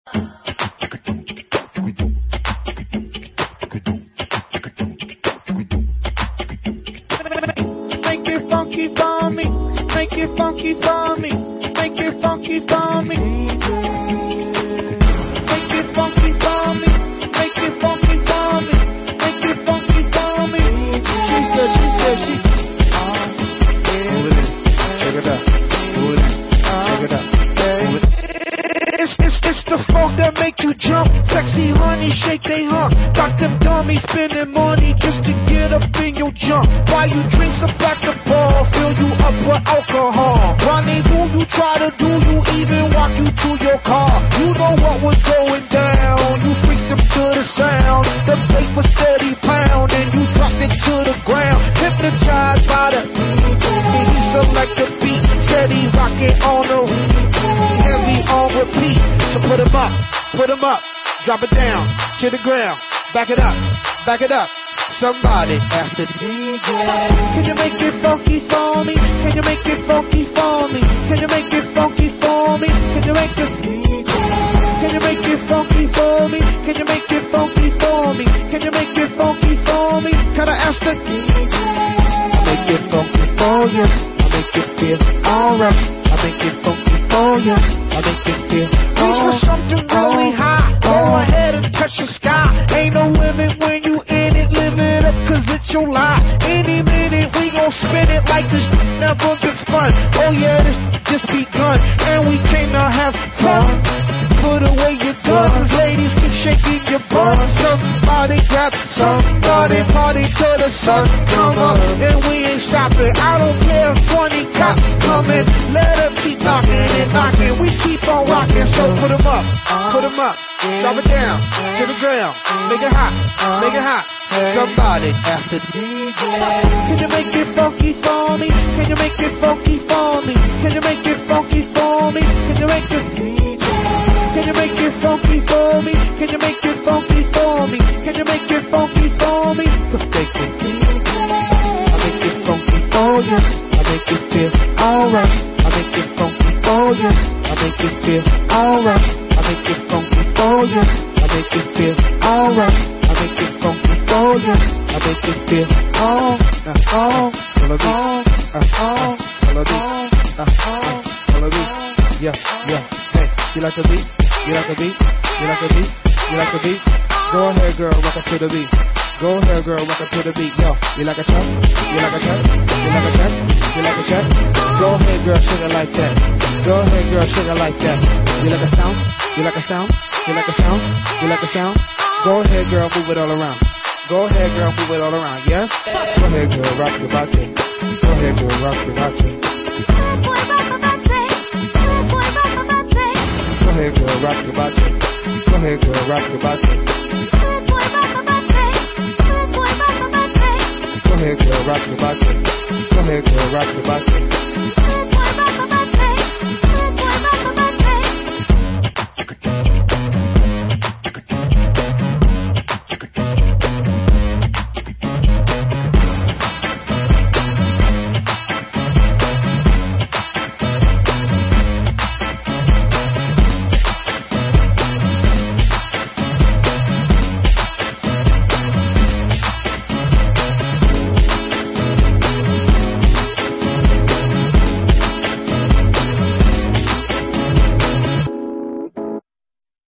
Make it funky for me. Make it funky for me. Make it funky for me. Make it funky for me. Make it funky for me. Make it funky for me. She said. Move it in. Check it out. Move it in. Check it out. It's the funk that make you jump. Sexy honey, shake they hump. Got them dummies spending money just to get up in your jump. Buy you drinks up at the bar, fill you up with alcohol. Rendezvous, you try to do, you even walk you to your car. You know what was going down. You freaked them to the sound. The bass was steady pounding. You dropped it to the ground. Hypnotized by the and he select the beat. Steady rocking on the heavy on repeat. So put 'em up, drop it down to the ground. Back it up. Somebody ask the DJ. Can you make it funky for me? Can you make it funky for me? Can you make it funky for me? Can you make it? Can you make it funky for me? Can you make it funky for me? Can you make it funky for me? Can I ask the DJ? I make it funky for you. I make it feel alright. I make it funky for you. I make it feel alright. Reach for something really high. Go ahead and touch the sky. Ain't no limit when you in it. Live it up 'cause it's your life. Any minute we gon' spin it like this never been spun. Oh yeah, this just begun. And we came to have fun. Put away your guns. Ladies keep shaking your butt. Somebody grab somebody. Party till the sun come up. And we ain't stopping. I don't care if 20 cops coming. Let them keep knocking and knocking. We keep on rocking. So put 'em up. Drop it down to the ground. Make it hot. Somebody ask the DJ. Can you make it funky for me? Can you make it funky for me? Can you make it funky for me? Can you make it? Can you make it funky for me? Can you make it funky for me? Can you make it funky for me? I make it funky for you. I make it feel alright. I make it funky for you. I make it feel alright. I make it funky for you. I make it feel alright. I make it funky for you. I make it feel yeah. Hey, you like the beat? You like the beat? You like the beat? You like the beat? Go ahead, girl, rock it to the beat. Go ahead, girl, rock it to the beat. Yo, you like a track? You like a track? You like a track? You like a track? Go ahead, girl, shake it like that. Go ahead, girl, shake it like that. You like a sound? You like a sound? You like a sound? You like a sound? Go ahead, girl, move it all around. Go ahead, girl, move it all around. Yes? Go ahead, girl, rock your body. Go ahead, girl, rock your body. Go ahead, girl, rock your body. Go ahead, girl, rock your body. Go ahead, girl, rock your body. Go ahead, girl, rock your body.